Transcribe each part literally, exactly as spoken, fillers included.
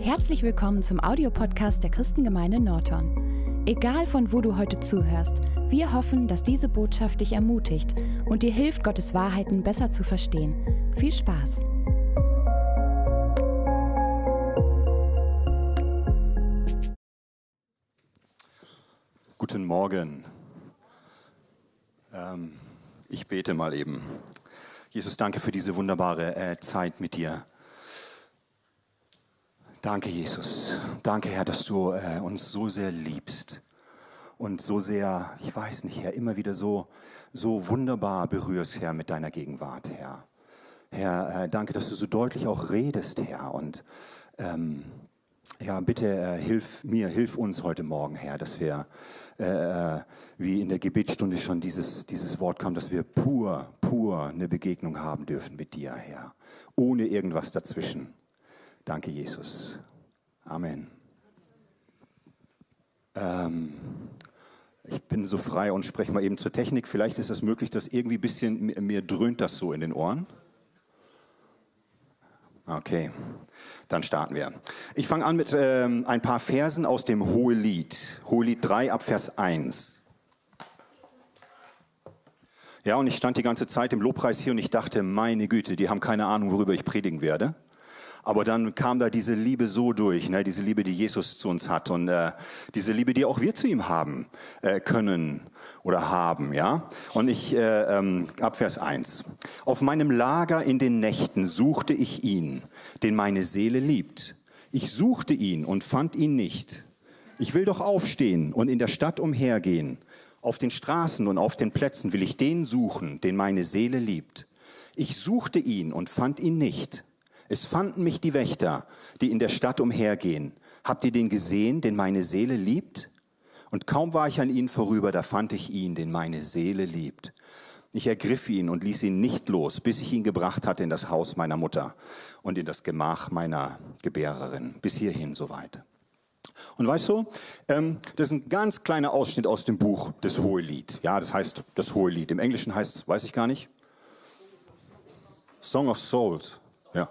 Herzlich willkommen zum Audiopodcast der Christengemeinde Norton. Egal von wo du heute zuhörst, wir hoffen, dass diese Botschaft dich ermutigt und dir hilft, Gottes Wahrheiten besser zu verstehen. Viel Spaß! Guten Morgen. Ähm, ich bete mal eben. Jesus, danke für diese wunderbare äh, Zeit mit dir. Danke, Jesus. Danke, Herr, dass du äh, uns so sehr liebst und so sehr, ich weiß nicht, Herr, immer wieder so, so wunderbar berührst, Herr, mit deiner Gegenwart, Herr. Herr, äh, danke, dass du so deutlich auch redest, Herr. Und ähm, ja, bitte äh, hilf mir, hilf uns heute Morgen, Herr, dass wir, äh, wie in der Gebetsstunde schon dieses, dieses Wort kam, dass wir pur, pur eine Begegnung haben dürfen mit dir, Herr, ohne irgendwas dazwischen. Danke, Jesus. Amen. Ähm, ich bin so frei und spreche mal eben zur Technik. Vielleicht ist es möglich, dass irgendwie ein bisschen, mir, mir dröhnt das so in den Ohren. Okay, dann starten wir. Ich fange an mit ähm, ein paar Versen aus dem Hohelied. Hohelied drei ab Vers eins. Ja, und ich stand die ganze Zeit im Lobpreis hier und ich dachte, meine Güte, die haben keine Ahnung, worüber ich predigen werde. Aber dann kam da diese Liebe so durch, ne, diese Liebe, die Jesus zu uns hat und äh, diese Liebe, die auch wir zu ihm haben äh, können oder haben, ja. Und ich, äh, ähm, ab Vers eins. Auf meinem Lager in den Nächten suchte ich ihn, den meine Seele liebt. Ich suchte ihn und fand ihn nicht. Ich will doch aufstehen und in der Stadt umhergehen. Auf den Straßen und auf den Plätzen will ich den suchen, den meine Seele liebt. Ich suchte ihn und fand ihn nicht. Es fanden mich die Wächter, die in der Stadt umhergehen. Habt ihr den gesehen, den meine Seele liebt? Und kaum war ich an ihn vorüber, da fand ich ihn, den meine Seele liebt. Ich ergriff ihn und ließ ihn nicht los, bis ich ihn gebracht hatte in das Haus meiner Mutter und in das Gemach meiner Gebärerin. Bis hierhin soweit. Und weißt du, ähm, das ist ein ganz kleiner Ausschnitt aus dem Buch des Hohelied. Ja, das heißt das Hohelied. Im Englischen heißt es, weiß ich gar nicht. Song of Souls. Ja.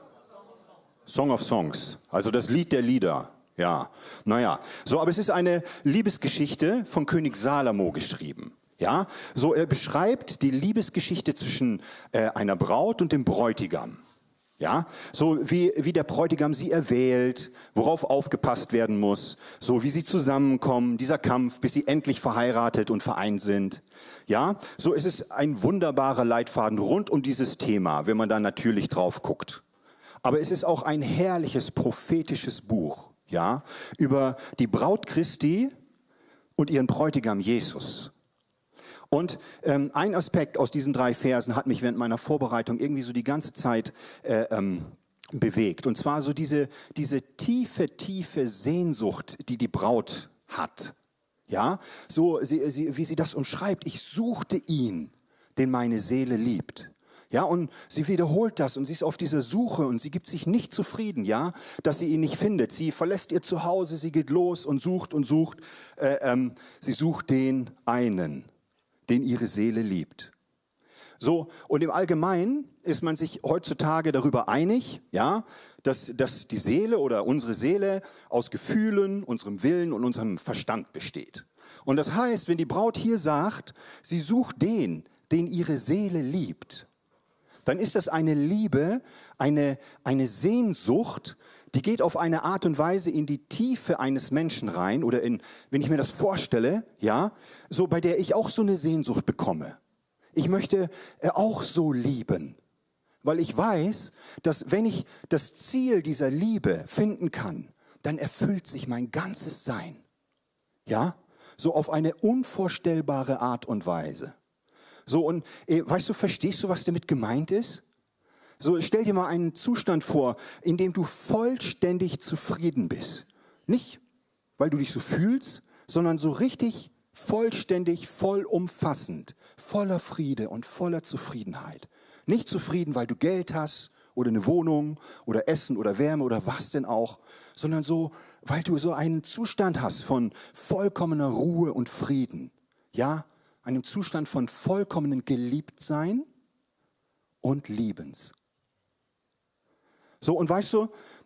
Song of Songs, also das Lied der Lieder, ja, naja, so, aber es ist eine Liebesgeschichte von König Salomo geschrieben, ja, so, er beschreibt die Liebesgeschichte zwischen äh, einer Braut und dem Bräutigam, ja, so wie, wie der Bräutigam sie erwählt, worauf aufgepasst werden muss, so wie sie zusammenkommen, dieser Kampf, bis sie endlich verheiratet und vereint sind, ja, so ist es ein wunderbarer Leitfaden rund um dieses Thema, wenn man da natürlich drauf guckt. Aber es ist auch ein herrliches prophetisches Buch, ja, über die Braut Christi und ihren Bräutigam Jesus. Und ähm, ein Aspekt aus diesen drei Versen hat mich während meiner Vorbereitung irgendwie so die ganze Zeit äh, ähm, bewegt. Und zwar so diese, diese tiefe, tiefe Sehnsucht, die die Braut hat. Ja, so sie, sie, wie sie das umschreibt. Ich suchte ihn, den meine Seele liebt. Ja, und sie wiederholt das und sie ist auf dieser Suche und sie gibt sich nicht zufrieden, ja, dass sie ihn nicht findet. Sie verlässt ihr Zuhause, sie geht los und sucht und sucht. Äh, ähm, sie sucht den einen, den ihre Seele liebt. So, und im Allgemeinen ist man sich heutzutage darüber einig, ja, dass, dass die Seele oder unsere Seele aus Gefühlen, unserem Willen und unserem Verstand besteht. Und das heißt, wenn die Braut hier sagt, sie sucht den, den ihre Seele liebt, dann ist das eine Liebe, eine, eine Sehnsucht, die geht auf eine Art und Weise in die Tiefe eines Menschen rein oder in, wenn ich mir das vorstelle, ja, so bei der ich auch so eine Sehnsucht bekomme. Ich möchte auch so lieben, weil ich weiß, dass wenn ich das Ziel dieser Liebe finden kann, dann erfüllt sich mein ganzes Sein. Ja, so auf eine unvorstellbare Art und Weise. So, und äh, weißt du, verstehst du, was damit gemeint ist? So, stell dir mal einen Zustand vor, in dem du vollständig zufrieden bist. Nicht, weil du dich so fühlst, sondern so richtig vollständig, vollumfassend, voller Friede und voller Zufriedenheit. Nicht zufrieden, weil du Geld hast oder eine Wohnung oder Essen oder Wärme oder was denn auch, sondern so, weil du so einen Zustand hast von vollkommener Ruhe und Frieden. Ja, einem Zustand von vollkommenen Geliebtsein und Liebens. So, und weißt du,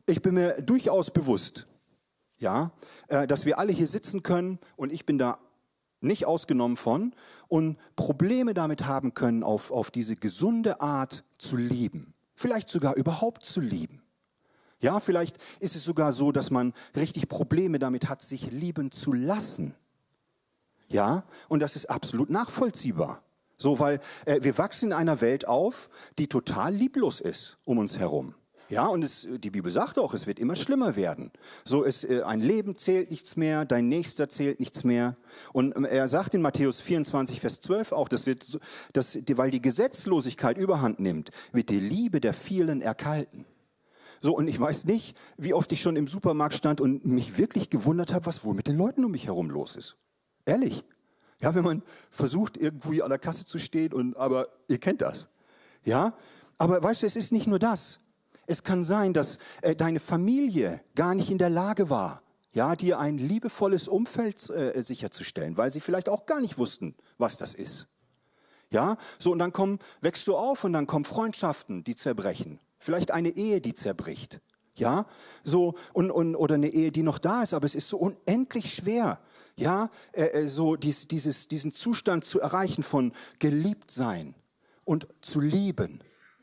ich bin mir durchaus bewusst, ja, äh, dass wir alle hier sitzen können und ich bin da nicht ausgenommen von und Probleme damit haben können, auf, auf diese gesunde Art zu lieben. Vielleicht sogar überhaupt zu lieben. Ja, vielleicht ist es sogar so, dass man richtig Probleme damit hat, sich lieben zu lassen. Ja, und das ist absolut nachvollziehbar. So, weil äh, wir wachsen in einer Welt auf, die total lieblos ist um uns herum. Ja, und es, die Bibel sagt auch, es wird immer schlimmer werden. So ist äh, ein Leben zählt nichts mehr, dein Nächster zählt nichts mehr. Und ähm, er sagt in Matthäus vierundzwanzig, Vers zwölf auch, dass, dass, weil die Gesetzlosigkeit überhand nimmt, wird die Liebe der vielen erkalten. So, und ich weiß nicht, wie oft ich schon im Supermarkt stand und mich wirklich gewundert habe, was wohl mit den Leuten um mich herum los ist. Ehrlich. Ja, wenn man versucht, irgendwie an der Kasse zu stehen, und, aber ihr kennt das. Ja, aber weißt du, es ist nicht nur das. Es kann sein, dass äh, deine Familie gar nicht in der Lage war, ja, dir ein liebevolles Umfeld äh, sicherzustellen, weil sie vielleicht auch gar nicht wussten, was das ist. Ja, so und dann kommen, wächst du auf und dann kommen Freundschaften, die zerbrechen. Vielleicht eine Ehe, die zerbricht. Ja, so und, und oder eine Ehe, die noch da ist, aber es ist so unendlich schwer, ja, äh, so dies, dieses, diesen Zustand zu erreichen von geliebt sein und zu lieben.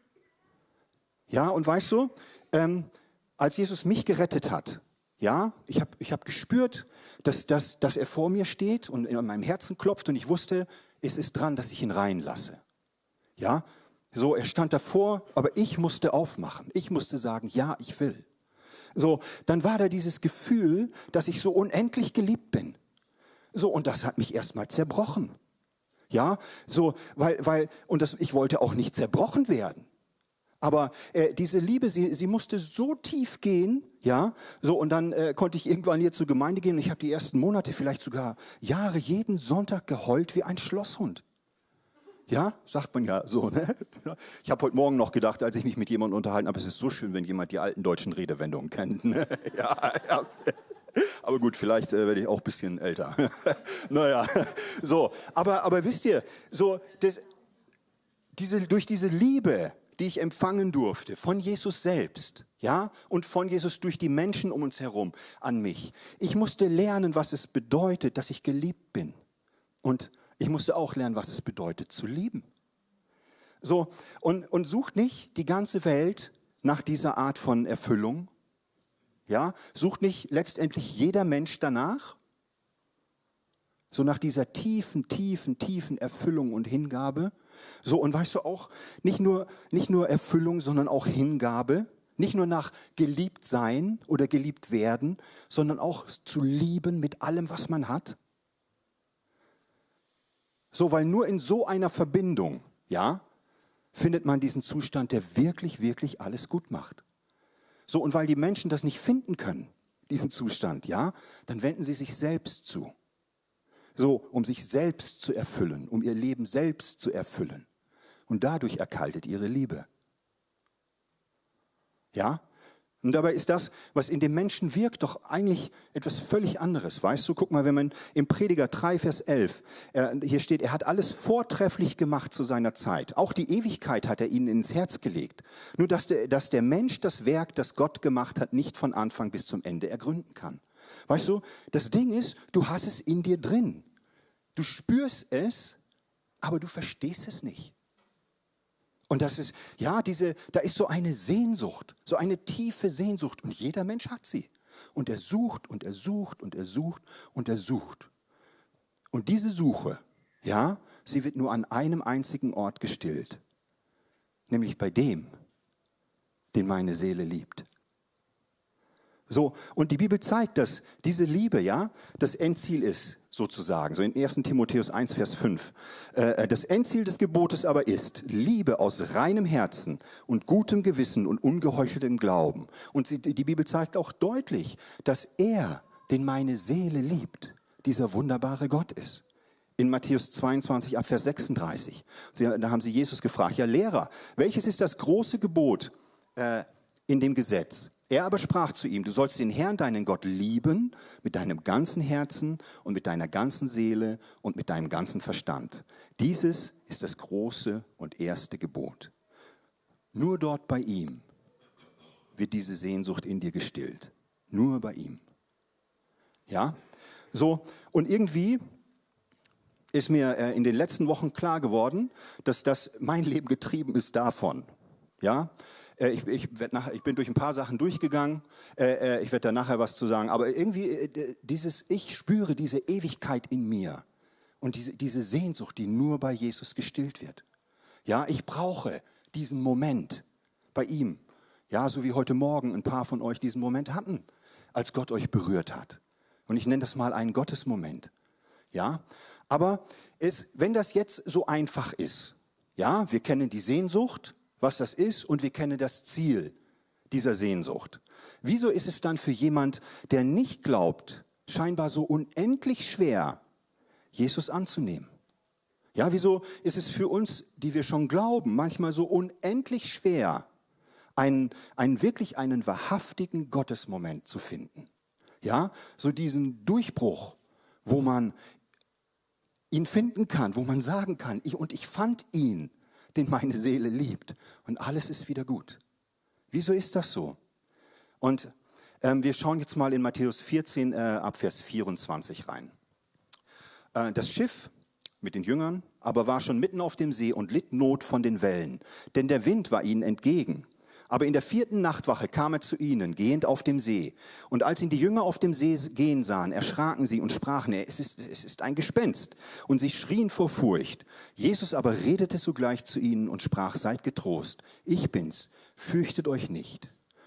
Ja, und weißt du, ähm, als Jesus mich gerettet hat, ja, ich habe ich hab gespürt, dass, dass, dass er vor mir steht und in meinem Herzen klopft und ich wusste, es ist dran, dass ich ihn reinlasse. Ja, so, er stand davor, aber ich musste aufmachen. Ich musste sagen, ja, ich will. So, dann war da dieses Gefühl, dass ich so unendlich geliebt bin. So, und das hat mich erstmal zerbrochen. Ja, so, weil, weil, und das, ich wollte auch nicht zerbrochen werden. Aber äh, diese Liebe, sie, sie musste so tief gehen, ja, so und dann äh, konnte ich irgendwann hier zur Gemeinde gehen und ich habe die ersten Monate, vielleicht sogar Jahre, jeden Sonntag geheult wie ein Schlosshund. Ja, sagt man ja so, ne? Ich habe heute Morgen noch gedacht, als ich mich mit jemandem unterhalten habe, es ist so schön, wenn jemand die alten deutschen Redewendungen kennt. Ne? Ja, ja. Aber gut, vielleicht äh, werde ich auch ein bisschen älter. Naja, so, aber, aber wisst ihr, so, das, diese, durch diese Liebe, die ich empfangen durfte, von Jesus selbst, ja, und von Jesus durch die Menschen um uns herum an mich. Ich musste lernen, was es bedeutet, dass ich geliebt bin. Und ich musste auch lernen, was es bedeutet, zu lieben. So, und, und sucht nicht die ganze Welt nach dieser Art von Erfüllung. Ja, sucht nicht letztendlich jeder Mensch danach. So nach dieser tiefen, tiefen, tiefen Erfüllung und Hingabe. So, und weißt du auch, nicht nur, nicht nur Erfüllung, sondern auch Hingabe. Nicht nur nach geliebt sein oder geliebt werden, sondern auch zu lieben mit allem, was man hat. So, weil nur in so einer Verbindung, ja, findet man diesen Zustand, der wirklich, wirklich alles gut macht. So, und weil die Menschen das nicht finden können, diesen Zustand, ja, dann wenden sie sich selbst zu. So, um sich selbst zu erfüllen, um ihr Leben selbst zu erfüllen. Und dadurch erkaltet ihre Liebe. Ja? Und dabei ist das, was in dem Menschen wirkt, doch eigentlich etwas völlig anderes. Weißt du, guck mal, wenn man im Prediger drei, Vers elf, äh, hier steht, er hat alles vortrefflich gemacht zu seiner Zeit. Auch die Ewigkeit hat er ihnen ins Herz gelegt. Nur, dass der, dass der Mensch das Werk, das Gott gemacht hat, nicht von Anfang bis zum Ende ergründen kann. Weißt du, das Ding ist, du hast es in dir drin. Du spürst es, aber du verstehst es nicht. Und das ist, ja, diese, da ist so eine Sehnsucht, so eine tiefe Sehnsucht. Und jeder Mensch hat sie. Und er sucht und er sucht und er sucht und er sucht. Und diese Suche, ja, sie wird nur an einem einzigen Ort gestillt. Nämlich bei dem, den meine Seele liebt. So, und die Bibel zeigt, dass diese Liebe, ja, das Endziel ist, sozusagen. So in ersten Timotheus eins, Vers fünf. Äh, das Endziel des Gebotes aber ist Liebe aus reinem Herzen und gutem Gewissen und ungeheucheltem Glauben. Und sie, die Bibel zeigt auch deutlich, dass er, den meine Seele liebt, dieser wunderbare Gott ist. In Matthäus zweiundzwanzig, ab Vers sechsunddreißig. Sie, da haben sie Jesus gefragt, ja Lehrer, welches ist das große Gebot äh, in dem Gesetz? Er aber sprach zu ihm, du sollst den Herrn, deinen Gott, lieben mit deinem ganzen Herzen und mit deiner ganzen Seele und mit deinem ganzen Verstand. Dieses ist das große und erste Gebot. Nur dort bei ihm wird diese Sehnsucht in dir gestillt. Nur bei ihm. Ja, so, und irgendwie ist mir äh, in den letzten Wochen klar geworden, dass das mein Leben getrieben ist davon. Ja, äh, ich, ich, werd nach, ich bin durch ein paar Sachen durchgegangen, äh, äh, ich werde da nachher was zu sagen, aber irgendwie äh, dieses, ich spüre diese Ewigkeit in mir und diese, diese Sehnsucht, die nur bei Jesus gestillt wird. Ja, ich brauche diesen Moment bei ihm. Ja, so wie heute Morgen ein paar von euch diesen Moment hatten, als Gott euch berührt hat. Und ich nenne das mal einen Gottesmoment. Ja, aber es, wenn das jetzt so einfach ist, ja, wir kennen die Sehnsucht, was das ist, und wir kennen das Ziel dieser Sehnsucht. Wieso ist es dann für jemand, der nicht glaubt, scheinbar so unendlich schwer, Jesus anzunehmen? Ja, wieso ist es für uns, die wir schon glauben, manchmal so unendlich schwer, einen, einen wirklich einen wahrhaftigen Gottesmoment zu finden? Ja, so diesen Durchbruch, wo man ihn finden kann, wo man sagen kann, ich, und ich fand ihn, den meine Seele liebt, und alles ist wieder gut. Wieso ist das so? Und ähm, wir schauen jetzt mal in Matthäus vierzehn äh, ab Vers vierundzwanzig rein. Äh, das Schiff mit den Jüngern aber war schon mitten auf dem See und litt Not von den Wellen, denn der Wind war ihnen entgegen. Aber in der vierten Nachtwache kam er zu ihnen, gehend auf dem See. Und als ihn die Jünger auf dem See gehen sahen, erschraken sie und sprachen, es ist, es ist ein Gespenst. Und sie schrien vor Furcht. Jesus aber redete sogleich zu ihnen und sprach, seid getrost, ich bin's, fürchtet euch nicht.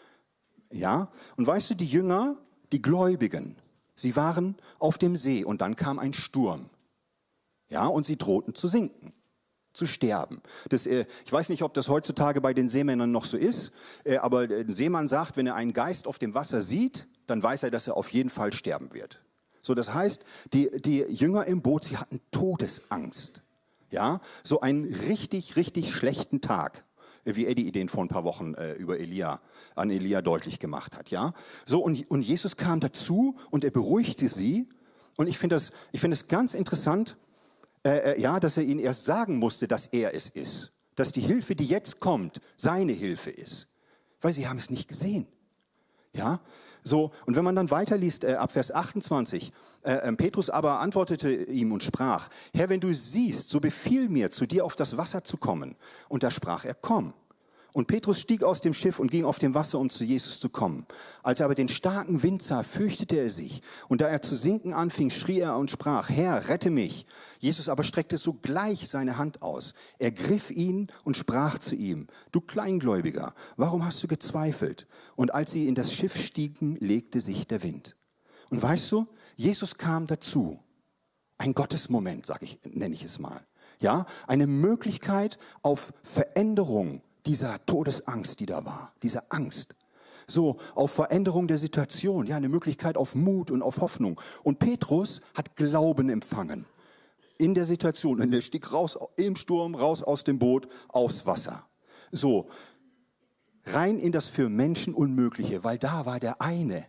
Ja, und weißt du, die Jünger, die Gläubigen, sie waren auf dem See und dann kam ein Sturm. Ja, und sie drohten zu sinken, zu sterben. Das, äh, ich weiß nicht, ob das heutzutage bei den Seemännern noch so ist, äh, aber ein Seemann sagt, wenn er einen Geist auf dem Wasser sieht, dann weiß er, dass er auf jeden Fall sterben wird. So, das heißt, die, die Jünger im Boot, sie hatten Todesangst. Ja, so einen richtig, richtig schlechten Tag, wie Eddie den vor ein paar Wochen äh, über Elia, an Elia deutlich gemacht hat. Ja, so, und, und Jesus kam dazu und er beruhigte sie. Und ich finde das, ich finde es ganz interessant, Äh, ja, dass er ihnen erst sagen musste, dass er es ist. Dass die Hilfe, die jetzt kommt, seine Hilfe ist. Weil sie haben es nicht gesehen. Ja, so, und wenn man dann weiterliest, äh, ab Vers achtundzwanzig, äh, äh, Petrus aber antwortete ihm und sprach, Herr, wenn du siehst, so befiehl mir, zu dir auf das Wasser zu kommen. Und da sprach er, komm. Und Petrus stieg aus dem Schiff und ging auf dem Wasser, um zu Jesus zu kommen. Als er aber den starken Wind sah, fürchtete er sich. Und da er zu sinken anfing, schrie er und sprach, Herr, rette mich. Jesus aber streckte sogleich seine Hand aus. Er griff ihn und sprach zu ihm, du Kleingläubiger, warum hast du gezweifelt? Und als sie in das Schiff stiegen, legte sich der Wind. Und weißt du, Jesus kam dazu. Ein Gottesmoment, sag ich, nenne ich es mal. Ja, eine Möglichkeit auf Veränderung dieser Todesangst, die da war, diese Angst. So, auf Veränderung der Situation, ja, eine Möglichkeit auf Mut und auf Hoffnung. Und Petrus hat Glauben empfangen in der Situation. Und er stieg raus im Sturm, raus aus dem Boot, aufs Wasser. So, rein in das für Menschen Unmögliche, weil da war der eine,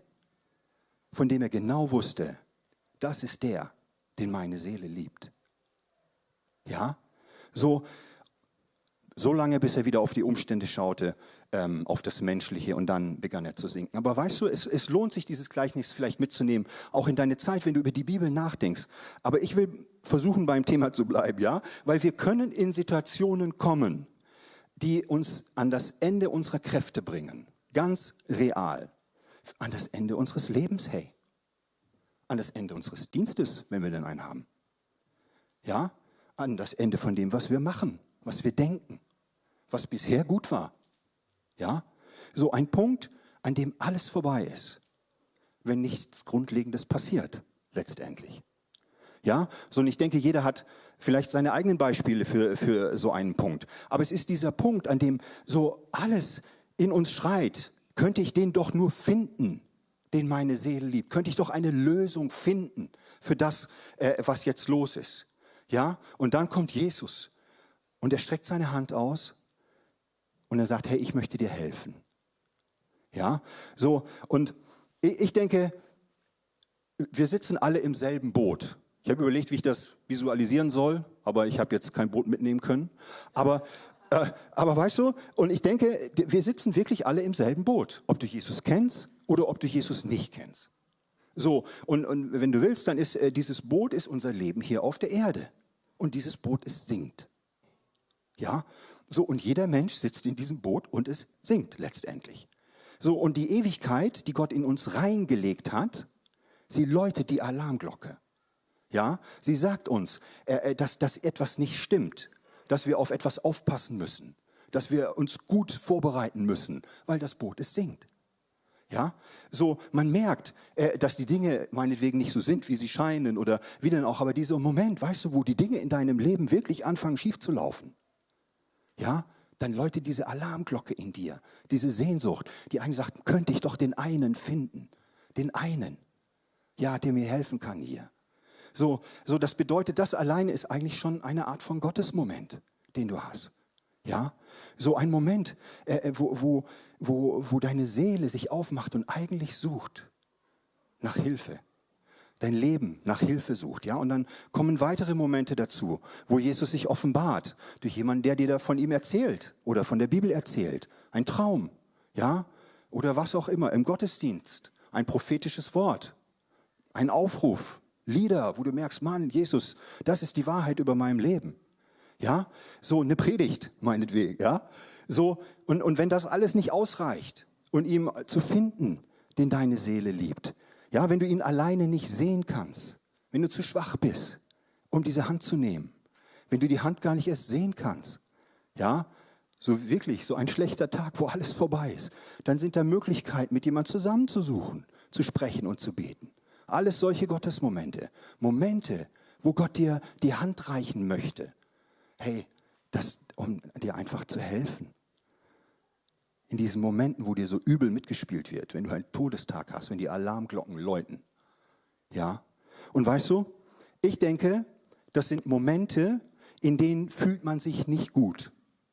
von dem er genau wusste, das ist der, den meine Seele liebt. Ja, so, So lange, bis er wieder auf die Umstände schaute, ähm, auf das Menschliche, und dann begann er zu sinken. Aber weißt du, es, es lohnt sich, dieses Gleichnis vielleicht mitzunehmen, auch in deine Zeit, wenn du über die Bibel nachdenkst. Aber ich will versuchen, beim Thema zu bleiben, ja? Weil wir können in Situationen kommen, die uns an das Ende unserer Kräfte bringen. Ganz real. An das Ende unseres Lebens, hey. An das Ende unseres Dienstes, wenn wir denn einen haben. Ja? An das Ende von dem, was wir machen, was wir denken. Was bisher gut war. Ja, so ein Punkt, an dem alles vorbei ist, wenn nichts Grundlegendes passiert, letztendlich. Ja, so, und ich denke, jeder hat vielleicht seine eigenen Beispiele für, für so einen Punkt. Aber es ist dieser Punkt, an dem so alles in uns schreit, könnte ich den doch nur finden, den meine Seele liebt. Könnte ich doch eine Lösung finden für das, äh, was jetzt los ist. Ja, und dann kommt Jesus und er streckt seine Hand aus. Und er sagt, hey, ich möchte dir helfen. Ja, so, und ich denke, wir sitzen alle im selben Boot. Ich habe überlegt, wie ich das visualisieren soll, aber ich habe jetzt kein Boot mitnehmen können. Aber Äh, aber weißt du, und ich denke, wir sitzen wirklich alle im selben Boot, ob du Jesus kennst oder ob du Jesus nicht kennst. So, und, und wenn du willst, dann ist äh, dieses Boot ist unser Leben hier auf der Erde. Und dieses Boot, es sinkt. Ja, so, und jeder Mensch sitzt in diesem Boot und es sinkt letztendlich. So, und die Ewigkeit, die Gott in uns reingelegt hat, sie läutet die Alarmglocke. Ja, sie sagt uns, äh, dass, dass etwas nicht stimmt, dass wir auf etwas aufpassen müssen, dass wir uns gut vorbereiten müssen, weil das Boot, es sinkt. Ja, so, man merkt, äh, dass die Dinge meinetwegen nicht so sind, wie sie scheinen oder wie denn auch, aber dieser Moment, weißt du, wo die Dinge in deinem Leben wirklich anfangen schief zu laufen, ja, dann läutet diese Alarmglocke in dir, diese Sehnsucht, die einen sagt, könnte ich doch den einen finden, den einen, ja, der mir helfen kann hier. So, so, das bedeutet, das alleine ist eigentlich schon eine Art von Gottesmoment, den du hast. Ja, so ein Moment, äh, wo, wo, wo, wo deine Seele sich aufmacht und eigentlich sucht nach Hilfe. Dein Leben nach Hilfe sucht. Ja, und dann kommen weitere Momente dazu, wo Jesus sich offenbart durch jemanden, der dir da von ihm erzählt oder von der Bibel erzählt. Ein Traum, ja, oder was auch immer, im Gottesdienst, ein prophetisches Wort, ein Aufruf, Lieder, wo du merkst, Mann, Jesus, das ist die Wahrheit über meinem Leben. Ja, so eine Predigt, meinetwegen, ja. So, und, und wenn das alles nicht ausreicht und ihm zu finden, den deine Seele liebt, ja, wenn du ihn alleine nicht sehen kannst, wenn du zu schwach bist, um diese Hand zu nehmen, wenn du die Hand gar nicht erst sehen kannst, ja, so wirklich, so ein schlechter Tag, wo alles vorbei ist, dann sind da Möglichkeiten, mit jemandem zusammenzusuchen, zu sprechen und zu beten. Alles solche Gottesmomente, Momente, wo Gott dir die Hand reichen möchte. Hey, das, um dir einfach zu helfen. In diesen Momenten, wo dir so übel mitgespielt wird, wenn du einen Todestag hast, wenn die Alarmglocken läuten. Ja? Und weißt du, ich denke, das sind Momente, in denen fühlt man sich nicht gut.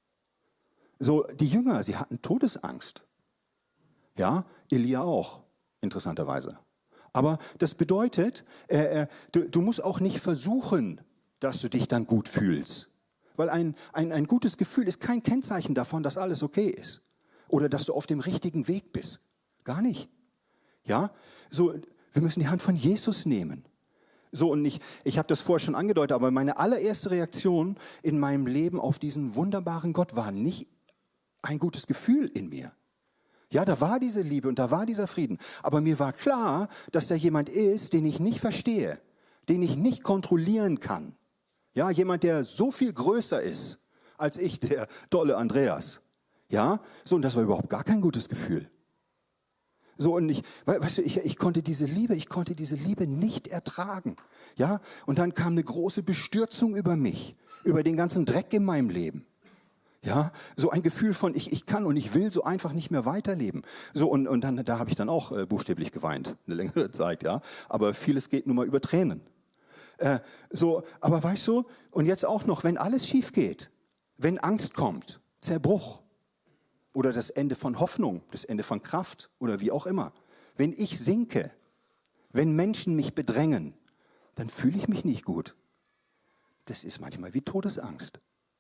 So, die Jünger, sie hatten Todesangst. Ja, Elia auch, interessanterweise. Aber das bedeutet, äh, du, du musst auch nicht versuchen, dass du dich dann gut fühlst. Weil ein, ein, ein gutes Gefühl ist kein Kennzeichen davon, dass alles okay ist. Oder dass du auf dem richtigen Weg bist. Gar nicht. Ja, so, wir müssen die Hand von Jesus nehmen. So, und ich, ich habe das vorher schon angedeutet, aber meine allererste Reaktion in meinem Leben auf diesen wunderbaren Gott war nicht ein gutes Gefühl in mir. Ja, da war diese Liebe und da war dieser Frieden. Aber mir war klar, dass da jemand ist, den ich nicht verstehe, den ich nicht kontrollieren kann. Ja, jemand, der so viel größer ist als ich, der tolle Andreas. Ja, so, und das war überhaupt gar kein gutes Gefühl. So, und ich, weißt du, ich, ich konnte diese Liebe, ich konnte diese Liebe nicht ertragen. Ja, und dann kam eine große Bestürzung über mich, über den ganzen Dreck in meinem Leben. Ja, so ein Gefühl von, ich, ich kann und ich will so einfach nicht mehr weiterleben. So, und, und dann, da habe ich dann auch äh, buchstäblich geweint, eine längere Zeit, ja. Aber vieles geht nun mal über Tränen. Äh, so, aber weißt du, und jetzt auch noch, wenn alles schief geht, wenn Angst kommt, Zerbruch oder das Ende von Hoffnung, das Ende von Kraft oder wie auch immer, wenn ich sinke, wenn Menschen mich bedrängen, dann fühle ich mich nicht gut. Das ist manchmal wie Todesangst.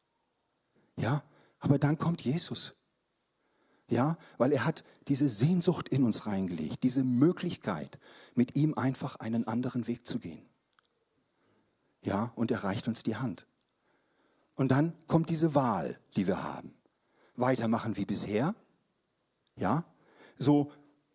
Ja, aber dann kommt Jesus. Ja, weil er hat diese Sehnsucht in uns reingelegt, diese Möglichkeit, mit ihm einfach einen anderen Weg zu gehen. Ja, und er reicht uns die Hand. Und dann kommt diese Wahl, die wir haben. Weitermachen wie bisher. Ja, so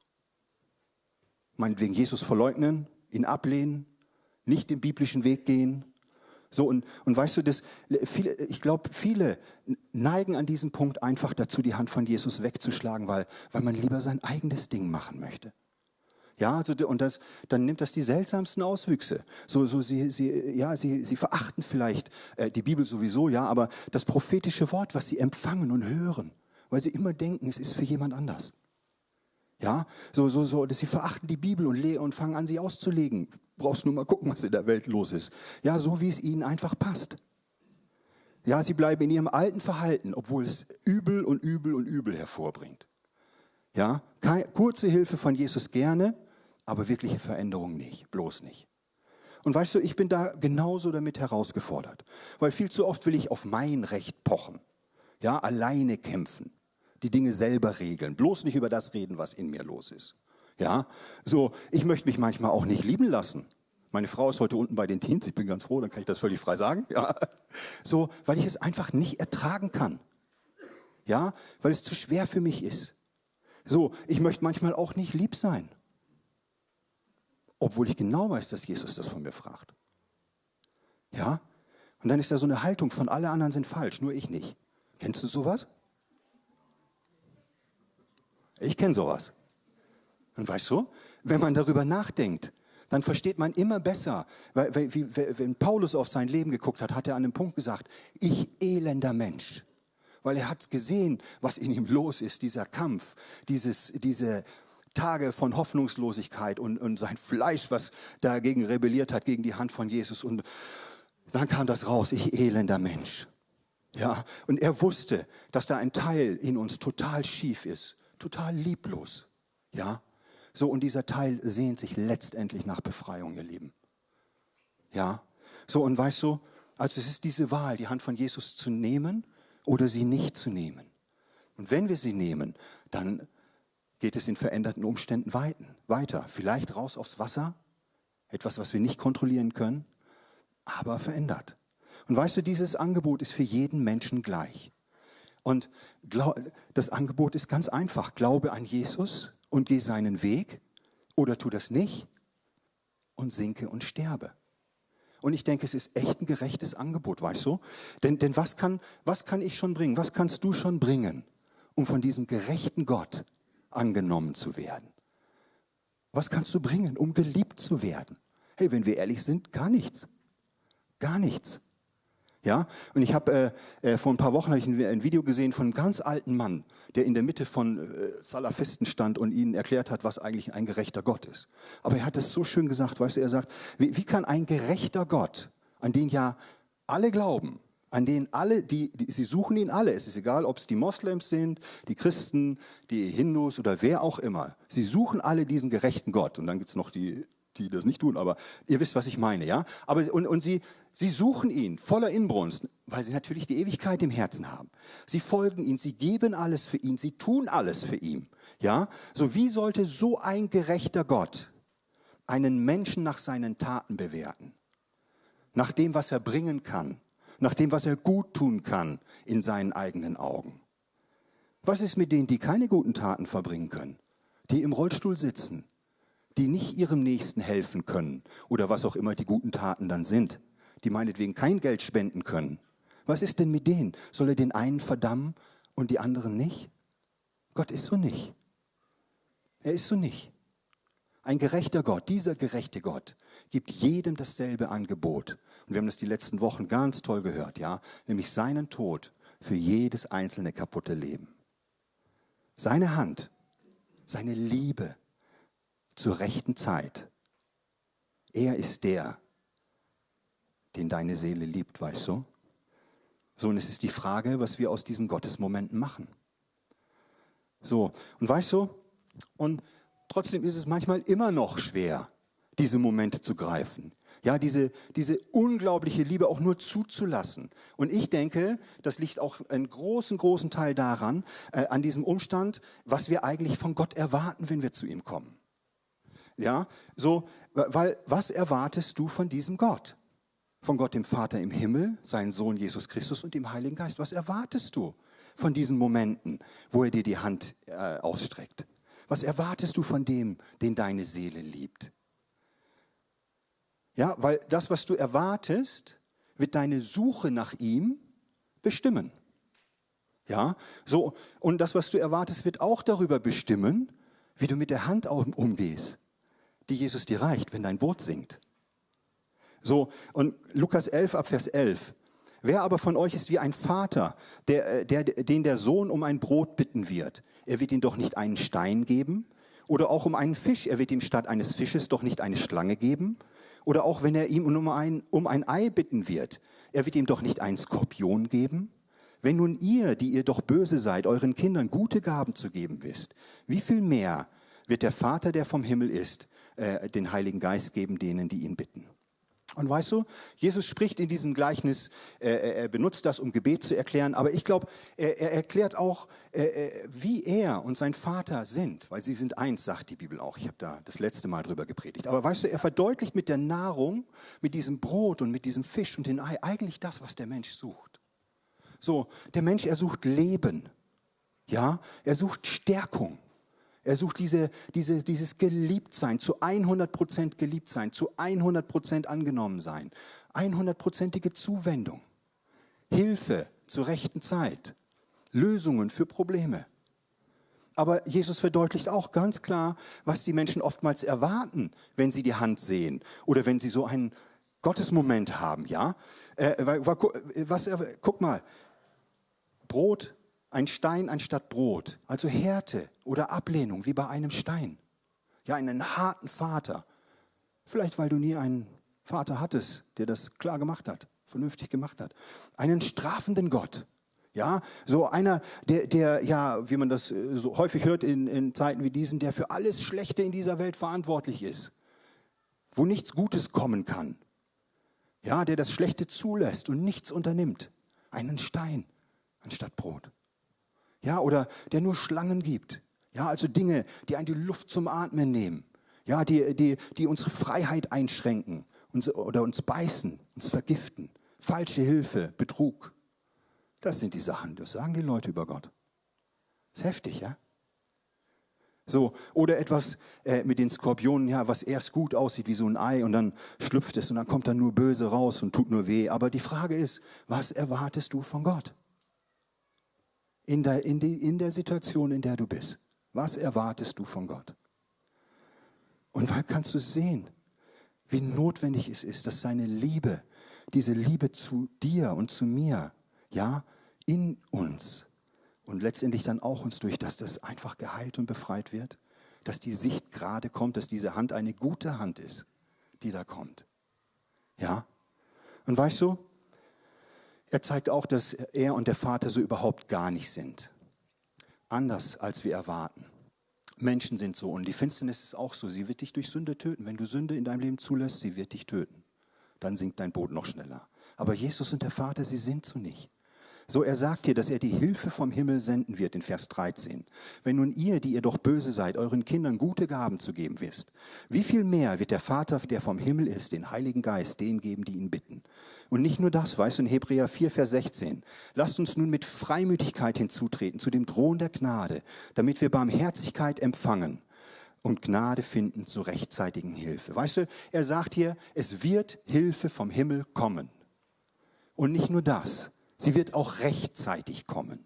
meinetwegen Jesus verleugnen, ihn ablehnen, nicht den biblischen Weg gehen. So, und, und weißt du, das, viele, ich glaube, viele neigen an diesem Punkt einfach dazu, die Hand von Jesus wegzuschlagen, weil, weil man lieber sein eigenes Ding machen möchte. Ja, also, und das, dann nimmt das die seltsamsten Auswüchse. So, so sie, sie, ja, sie, sie verachten vielleicht äh, die Bibel sowieso, ja, aber das prophetische Wort, was sie empfangen und hören, weil sie immer denken, es ist für jemand anders. Ja, so, so, so, dass sie verachten die Bibel und, le- und fangen an, sie auszulegen. Brauchst nur mal gucken, was in der Welt los ist. Ja, so wie es ihnen einfach passt. Ja, sie bleiben in ihrem alten Verhalten, obwohl es Übel und Übel und Übel hervorbringt. Ja, keine, kurze Hilfe von Jesus gerne, aber wirkliche Veränderung nicht, bloß nicht. Und weißt du, ich bin da genauso damit herausgefordert, weil viel zu oft will ich auf mein Recht pochen. Ja, alleine kämpfen, die Dinge selber regeln, bloß nicht über das reden, was in mir los ist. Ja, so, ich möchte mich manchmal auch nicht lieben lassen. Meine Frau ist heute unten bei den Teens, ich bin ganz froh, dann kann ich das völlig frei sagen. Ja, so, weil ich es einfach nicht ertragen kann. Ja, weil es zu schwer für mich ist. So, ich möchte manchmal auch nicht lieb sein. Obwohl ich genau weiß, dass Jesus das von mir fragt. Ja, und dann ist da so eine Haltung von alle anderen sind falsch, nur ich nicht. Kennst du sowas? Ich kenne sowas. Und weißt du, wenn man darüber nachdenkt, dann versteht man immer besser, weil, weil wie, wenn Paulus auf sein Leben geguckt hat, hat er an einem Punkt gesagt, ich elender Mensch. Weil er hat gesehen, was in ihm los ist, dieser Kampf, dieses, diese Tage von Hoffnungslosigkeit und, und sein Fleisch, was dagegen rebelliert hat, gegen die Hand von Jesus. Und dann kam das raus, ich elender Mensch. Ja, und er wusste, dass da ein Teil in uns total schief ist, total lieblos. Ja, so, und dieser Teil sehnt sich letztendlich nach Befreiung, ihr Lieben. Ja, so, und weißt du, also es ist diese Wahl, die Hand von Jesus zu nehmen oder sie nicht zu nehmen. Und wenn wir sie nehmen, dann geht es in veränderten Umständen weiter. Vielleicht raus aufs Wasser, etwas, was wir nicht kontrollieren können, aber verändert. Und weißt du, dieses Angebot ist für jeden Menschen gleich. Und das Angebot ist ganz einfach. Glaube an Jesus und geh seinen Weg oder tu das nicht und sinke und sterbe. Und ich denke, es ist echt ein gerechtes Angebot, weißt du? Denn, denn was kann, was kann ich schon bringen? Was kannst du schon bringen, um von diesem gerechten Gott angenommen zu werden? Was kannst du bringen, um geliebt zu werden? Hey, wenn wir ehrlich sind, gar nichts. Gar nichts. Ja, und ich habe äh, vor ein paar Wochen habe ich ein, ein Video gesehen von einem ganz alten Mann, der in der Mitte von äh, Salafisten stand und ihnen erklärt hat, was eigentlich ein gerechter Gott ist. Aber er hat es so schön gesagt, weißt du, er sagt, wie, wie kann ein gerechter Gott, an den ja alle glauben, an den alle, die, die, sie suchen ihn alle, es ist egal, ob es die Moslems sind, die Christen, die Hindus oder wer auch immer, sie suchen alle diesen gerechten Gott. Und dann gibt es noch die, die das nicht tun, aber ihr wisst, was ich meine, ja? Aber, und, und sie, sie suchen ihn voller Inbrunst, weil sie natürlich die Ewigkeit im Herzen haben. Sie folgen ihm, sie geben alles für ihn, sie tun alles für ihn. Ja? So, wie sollte so ein gerechter Gott einen Menschen nach seinen Taten bewerten? Nach dem, was er bringen kann, nach dem, was er gut tun kann in seinen eigenen Augen. Was ist mit denen, die keine guten Taten verbringen können, die im Rollstuhl sitzen, die nicht ihrem Nächsten helfen können oder was auch immer die guten Taten dann sind, die meinetwegen kein Geld spenden können? Was ist denn mit denen? Soll er den einen verdammen und die anderen nicht? Gott ist so nicht. Er ist so nicht. Ein gerechter Gott, dieser gerechte Gott, gibt jedem dasselbe Angebot. Und wir haben das die letzten Wochen ganz toll gehört, ja, nämlich seinen Tod für jedes einzelne kaputte Leben. Seine Hand, seine Liebe zur rechten Zeit. Er ist der, den deine Seele liebt, weißt du? So, und es ist die Frage, was wir aus diesen Gottesmomenten machen. So, und weißt du, und trotzdem ist es manchmal immer noch schwer, diese Momente zu greifen. Ja, diese, diese unglaubliche Liebe auch nur zuzulassen. Und ich denke, das liegt auch einen großen, großen Teil daran, äh, an diesem Umstand, was wir eigentlich von Gott erwarten, wenn wir zu ihm kommen. Ja, so, weil, was erwartest du von diesem Gott? Von Gott dem Vater im Himmel, seinen Sohn Jesus Christus und dem Heiligen Geist. Was erwartest du von diesen Momenten, wo er dir die Hand äh, ausstreckt? Was erwartest du von dem, den deine Seele liebt? Ja, weil das, was du erwartest, wird deine Suche nach ihm bestimmen. Ja, so, und das, was du erwartest, wird auch darüber bestimmen, wie du mit der Hand umgehst, die Jesus dir reicht, wenn dein Boot sinkt. So, und Lukas elf, ab Vers elf. Wer aber von euch ist wie ein Vater, der, der, den der Sohn um ein Brot bitten wird? Er wird ihm doch nicht einen Stein geben? Oder auch um einen Fisch, er wird ihm statt eines Fisches doch nicht eine Schlange geben? Oder auch wenn er ihm um ein, um ein Ei bitten wird, er wird ihm doch nicht einen Skorpion geben? Wenn nun ihr, die ihr doch böse seid, euren Kindern gute Gaben zu geben wisst, wie viel mehr wird der Vater, der vom Himmel ist, äh, den Heiligen Geist geben denen, die ihn bitten? Und weißt du, Jesus spricht in diesem Gleichnis, äh, er benutzt das, um Gebet zu erklären, aber ich glaube, er, er erklärt auch, äh, wie er und sein Vater sind, weil sie sind eins, sagt die Bibel auch. Ich habe da das letzte Mal drüber gepredigt. Aber weißt du, er verdeutlicht mit der Nahrung, mit diesem Brot und mit diesem Fisch und dem Ei eigentlich das, was der Mensch sucht. So, der Mensch, er sucht Leben, ja, er sucht Stärkung. Er sucht diese, diese, dieses Geliebtsein, zu hundert Prozent geliebt sein, zu hundert Prozent angenommen sein, hundertprozentige Zuwendung, Hilfe zur rechten Zeit, Lösungen für Probleme. Aber Jesus verdeutlicht auch ganz klar, was die Menschen oftmals erwarten, wenn sie die Hand sehen oder wenn sie so einen Gottesmoment haben. Ja? Äh, was, guck mal, Brot, ein Stein anstatt Brot, also Härte oder Ablehnung, wie bei einem Stein. Ja, einen harten Vater. Vielleicht, weil du nie einen Vater hattest, der das klar gemacht hat, vernünftig gemacht hat. Einen strafenden Gott. Ja, so einer, der, der ja, wie man das so häufig hört in, in Zeiten wie diesen, der für alles Schlechte in dieser Welt verantwortlich ist. Wo nichts Gutes kommen kann. Ja, der das Schlechte zulässt und nichts unternimmt. Einen Stein anstatt Brot. Ja, oder der nur Schlangen gibt. Ja, also Dinge, die einen die Luft zum Atmen nehmen. Ja, die, die, die unsere Freiheit einschränken uns, oder uns beißen, uns vergiften. Falsche Hilfe, Betrug. Das sind die Sachen, das sagen die Leute über Gott. Ist heftig, ja? So, oder etwas äh, mit den Skorpionen, ja, was erst gut aussieht wie so ein Ei und dann schlüpft es und dann kommt dann nur böse raus und tut nur weh. Aber die Frage ist, was erwartest du von Gott? In der, in, die, in der Situation, in der du bist. Was erwartest du von Gott? Und weil kannst du sehen, wie notwendig es ist, dass seine Liebe, diese Liebe zu dir und zu mir, ja, in uns und letztendlich dann auch uns durch, dass das einfach geheilt und befreit wird, dass die Sicht gerade kommt, dass diese Hand eine gute Hand ist, die da kommt. Ja? Und weißt du, er zeigt auch, dass er und der Vater so überhaupt gar nicht sind. Anders, als wir erwarten. Menschen sind so und die Finsternis ist auch so. Sie wird dich durch Sünde töten. Wenn du Sünde in deinem Leben zulässt, sie wird dich töten. Dann sinkt dein Boot noch schneller. Aber Jesus und der Vater, sie sind so nicht. So, er sagt hier, dass er die Hilfe vom Himmel senden wird in Vers dreizehn. Wenn nun ihr, die ihr doch böse seid, euren Kindern gute Gaben zu geben wisst, wie viel mehr wird der Vater, der vom Himmel ist, den Heiligen Geist denen geben, die ihn bitten? Und nicht nur das, weißt du, in Hebräer vier, Vers sechzehn. Lasst uns nun mit Freimütigkeit hinzutreten zu dem Thron der Gnade, damit wir Barmherzigkeit empfangen und Gnade finden zur rechtzeitigen Hilfe. Weißt du, er sagt hier, es wird Hilfe vom Himmel kommen. Und nicht nur das, sie wird auch rechtzeitig kommen.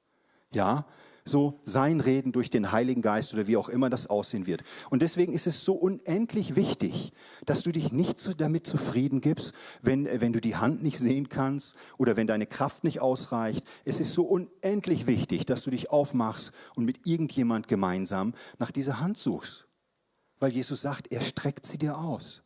Ja, so sein Reden durch den Heiligen Geist oder wie auch immer das aussehen wird. Und deswegen ist es so unendlich wichtig, dass du dich nicht so damit zufrieden gibst, wenn, wenn du die Hand nicht sehen kannst oder wenn deine Kraft nicht ausreicht. Es ist so unendlich wichtig, dass du dich aufmachst und mit irgendjemand gemeinsam nach dieser Hand suchst. Weil Jesus sagt, er streckt sie dir aus.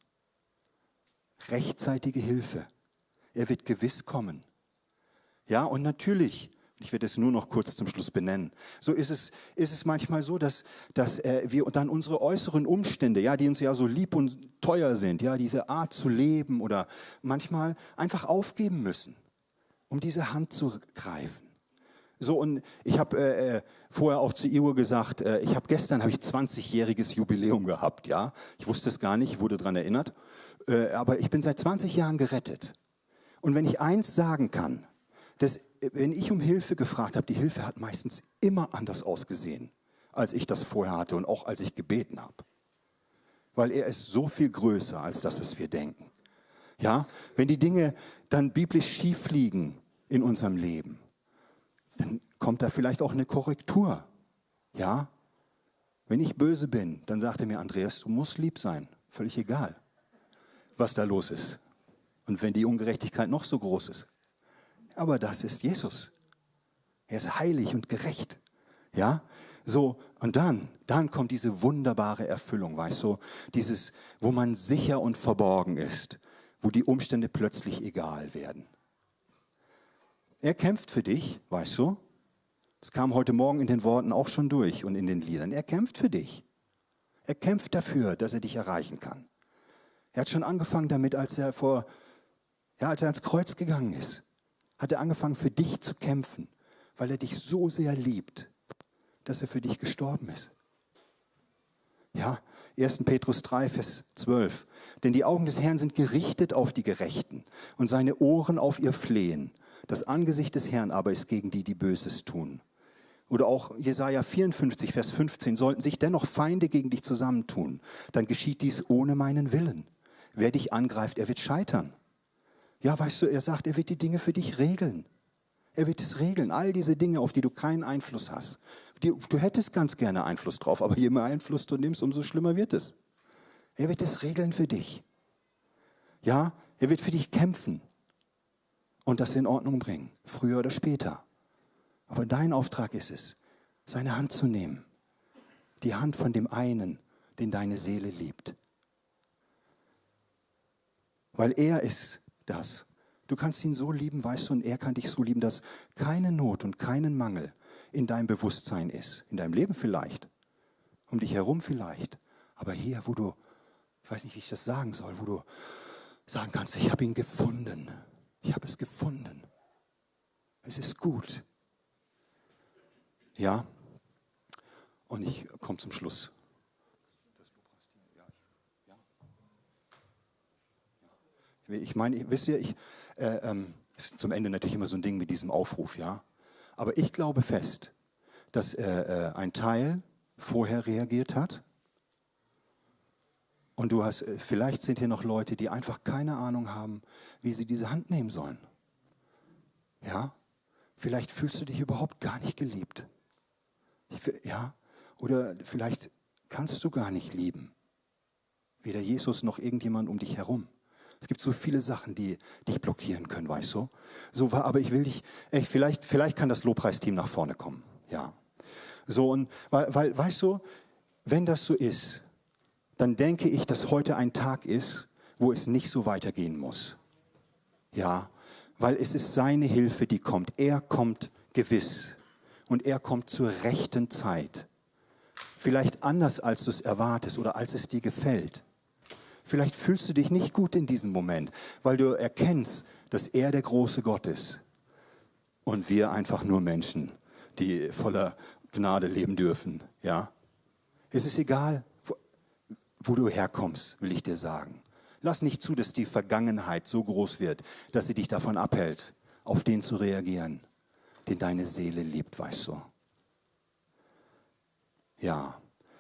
Rechtzeitige Hilfe. Er wird gewiss kommen. Ja, und natürlich, ich werde es nur noch kurz zum Schluss benennen, so ist es, ist es manchmal so, dass, dass äh, wir dann unsere äußeren Umstände, ja, die uns ja so lieb und teuer sind, ja, diese Art zu leben oder manchmal einfach aufgeben müssen, um diese Hand zu greifen. So, und ich habe äh, vorher auch zu Igor gesagt, äh, ich habe gestern habe ich zwanzigjähriges Jubiläum gehabt, ja, ich wusste es gar nicht, ich wurde daran erinnert, äh, aber ich bin seit zwanzig Jahren gerettet. Und wenn ich eins sagen kann, dass, wenn ich um Hilfe gefragt habe, die Hilfe hat meistens immer anders ausgesehen, als ich das vorher hatte und auch als ich gebeten habe. Weil er ist so viel größer als das, was wir denken. Ja, wenn die Dinge dann biblisch schief liegen in unserem Leben, dann kommt da vielleicht auch eine Korrektur. Ja, wenn ich böse bin, dann sagt er mir, Andreas, du musst lieb sein. Völlig egal, was da los ist. Und wenn die Ungerechtigkeit noch so groß ist. Aber das ist Jesus. Er ist heilig und gerecht. Ja, so, und dann, dann kommt diese wunderbare Erfüllung, weißt du, dieses, wo man sicher und verborgen ist, wo die Umstände plötzlich egal werden. Er kämpft für dich, weißt du, das kam heute Morgen in den Worten auch schon durch und in den Liedern. Er kämpft für dich. Er kämpft dafür, dass er dich erreichen kann. Er hat schon angefangen damit, als er vor, ja, als er ans Kreuz gegangen ist, hat er angefangen für dich zu kämpfen, weil er dich so sehr liebt, dass er für dich gestorben ist. Ja, erster Petrus drei, Vers zwölf. Denn die Augen des Herrn sind gerichtet auf die Gerechten und seine Ohren auf ihr Flehen. Das Angesicht des Herrn aber ist gegen die, die Böses tun. Oder auch Jesaja vierundfünfzig, Vers fünfzehn. Sollten sich dennoch Feinde gegen dich zusammentun, dann geschieht dies ohne meinen Willen. Wer dich angreift, er wird scheitern. Ja, weißt du, er sagt, er wird die Dinge für dich regeln. Er wird es regeln, all diese Dinge, auf die du keinen Einfluss hast. Die, du hättest ganz gerne Einfluss drauf, aber je mehr Einfluss du nimmst, umso schlimmer wird es. Er wird es regeln für dich. Ja, er wird für dich kämpfen und das in Ordnung bringen, früher oder später. Aber dein Auftrag ist es, seine Hand zu nehmen. Die Hand von dem einen, den deine Seele liebt. Weil er ist das. Du kannst ihn so lieben, weißt du, und er kann dich so lieben, dass keine Not und keinen Mangel in deinem Bewusstsein ist. In deinem Leben vielleicht, um dich herum vielleicht. Aber hier, wo du, ich weiß nicht, wie ich das sagen soll, wo du sagen kannst, ich habe ihn gefunden. Ich habe es gefunden. Es ist gut. Ja, und ich komme zum Schluss. Ich meine, wisst ihr, ich, äh, ähm, ist zum Ende natürlich immer so ein Ding mit diesem Aufruf, ja. Aber ich glaube fest, dass äh, äh, ein Teil vorher reagiert hat. Und du hast, äh, vielleicht sind hier noch Leute, die einfach keine Ahnung haben, wie sie diese Hand nehmen sollen. Ja, vielleicht fühlst du dich überhaupt gar nicht geliebt. Ich, ja, oder vielleicht kannst du gar nicht lieben. Weder Jesus noch irgendjemand um dich herum. Es gibt so viele Sachen, die dich blockieren können, weißt du? So war, aber ich will dich, echt, vielleicht, vielleicht kann das Lobpreisteam nach vorne kommen, ja. So, und, weil, weil, weißt du, wenn das so ist, dann denke ich, dass heute ein Tag ist, wo es nicht so weitergehen muss. Ja, weil es ist seine Hilfe, die kommt. Er kommt gewiss und er kommt zur rechten Zeit. Vielleicht anders, als du es erwartest oder als es dir gefällt. Vielleicht fühlst du dich nicht gut in diesem Moment, weil du erkennst, dass er der große Gott ist und wir einfach nur Menschen, die voller Gnade leben dürfen. Ja? Es ist egal, wo, wo du herkommst, will ich dir sagen. Lass nicht zu, dass die Vergangenheit so groß wird, dass sie dich davon abhält, auf den zu reagieren, den deine Seele liebt, weißt du. Ja.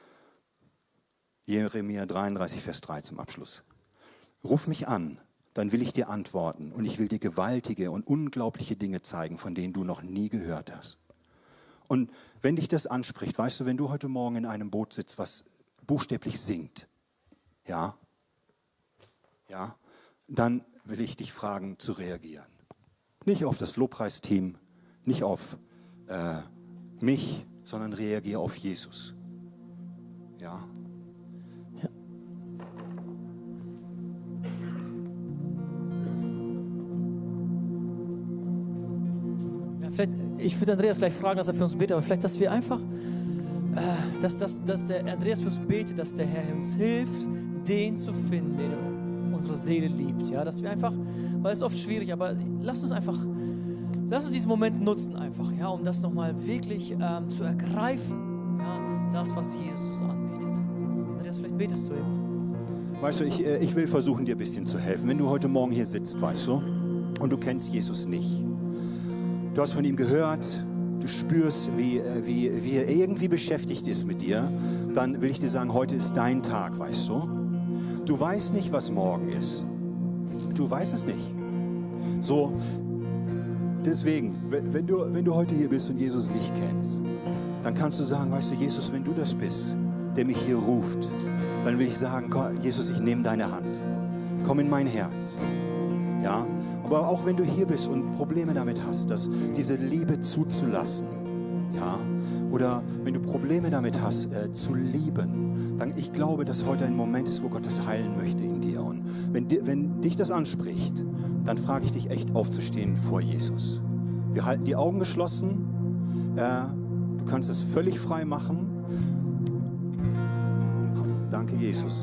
Jeremia dreiunddreißig, Vers drei zum Abschluss. Ruf mich an, dann will ich dir antworten und ich will dir gewaltige und unglaubliche Dinge zeigen, von denen du noch nie gehört hast. Und wenn dich das anspricht, weißt du, wenn du heute Morgen in einem Boot sitzt, was buchstäblich singt, ja, ja, dann will ich dich fragen, zu reagieren. Nicht auf das Lobpreisteam, nicht auf äh, mich, sondern reagiere auf Jesus. Ja. Vielleicht, ich würde Andreas gleich fragen, dass er für uns betet, aber vielleicht, dass wir einfach, äh, dass, dass, dass der Andreas für uns betet, dass der Herr uns hilft, den zu finden, den unsere Seele liebt. Ja, dass wir einfach, weil es ist oft schwierig, aber lass uns einfach, lass uns diesen Moment nutzen einfach, ja, um das nochmal wirklich ähm, zu ergreifen, ja, das, was Jesus anbietet. Andreas, vielleicht betest du eben. Weißt du, ich, ich will versuchen, dir ein bisschen zu helfen. Wenn du heute Morgen hier sitzt, weißt du, und du kennst Jesus nicht. Du hast von ihm gehört, du spürst, wie, wie, wie er irgendwie beschäftigt ist mit dir, dann will ich dir sagen, heute ist dein Tag, weißt du? Du weißt nicht, was morgen ist. Du weißt es nicht. So, deswegen, wenn du, wenn du heute hier bist und Jesus nicht kennst, dann kannst du sagen, weißt du, Jesus, wenn du das bist, der mich hier ruft, dann will ich sagen, Jesus, ich nehme deine Hand. Komm in mein Herz. Ja? Aber auch wenn du hier bist und Probleme damit hast, dass diese Liebe zuzulassen, ja, oder wenn du Probleme damit hast, äh, zu lieben, dann ich glaube, dass heute ein Moment ist, wo Gott das heilen möchte in dir. Und wenn, di- wenn dich das anspricht, dann frage ich dich echt aufzustehen vor Jesus. Wir halten die Augen geschlossen. Äh, du kannst es völlig frei machen. Danke, Jesus.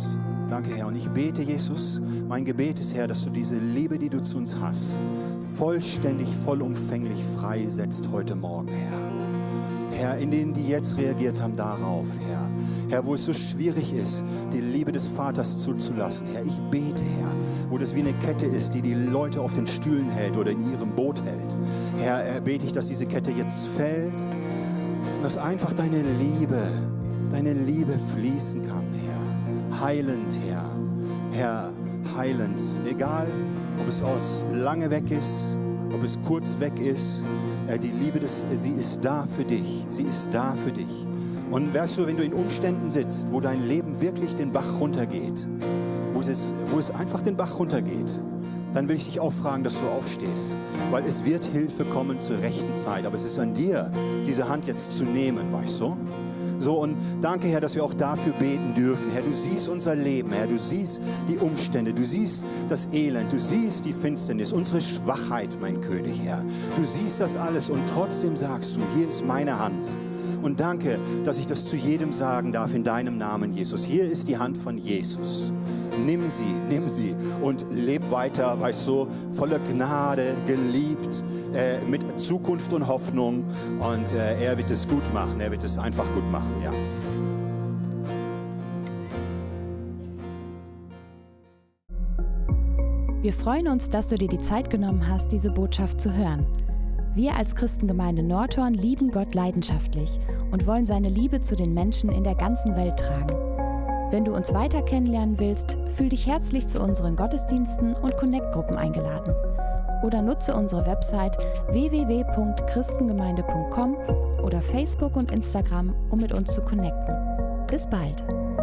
Danke, Herr. Und ich bete, Jesus, mein Gebet ist, Herr, dass du diese Liebe, die du zu uns hast, vollständig, vollumfänglich freisetzt heute Morgen, Herr. Herr, in denen, die jetzt reagiert haben darauf, Herr. Herr, wo es so schwierig ist, die Liebe des Vaters zuzulassen. Herr, ich bete, Herr, wo das wie eine Kette ist, die die Leute auf den Stühlen hält oder in ihrem Boot hält. Herr, bete ich, dass diese Kette jetzt fällt und dass einfach deine Liebe, deine Liebe fließen kann, Herr. Heilend, Herr. Herr, heilend. Egal, ob es aus lange weg ist, ob es kurz weg ist. Die Liebe, des, sie ist da für dich. Sie ist da für dich. Und weißt du, wenn du in Umständen sitzt, wo dein Leben wirklich den Bach runtergeht, wo es, wo es einfach den Bach runtergeht, dann will ich dich auch fragen, dass du aufstehst. Weil es wird Hilfe kommen zur rechten Zeit. Aber es ist an dir, diese Hand jetzt zu nehmen, weißt du? So, und danke, Herr, dass wir auch dafür beten dürfen. Herr, du siehst unser Leben, Herr, du siehst die Umstände, du siehst das Elend, du siehst die Finsternis, unsere Schwachheit, mein König, Herr. Du siehst das alles und trotzdem sagst du, hier ist meine Hand. Und danke, dass ich das zu jedem sagen darf in deinem Namen, Jesus. Hier ist die Hand von Jesus. Nimm sie, nimm sie und leb weiter, weißt du, voller Gnade, geliebt, äh, mit Zukunft und Hoffnung. Und äh, er wird es gut machen, er wird es einfach gut machen, ja. Wir freuen uns, dass du dir die Zeit genommen hast, diese Botschaft zu hören. Wir als Christengemeinde Nordhorn lieben Gott leidenschaftlich und wollen seine Liebe zu den Menschen in der ganzen Welt tragen. Wenn du uns weiter kennenlernen willst, fühl dich herzlich zu unseren Gottesdiensten und Connect-Gruppen eingeladen. Oder nutze unsere Website w w w punkt christengemeinde punkt com oder Facebook und Instagram, um mit uns zu connecten. Bis bald!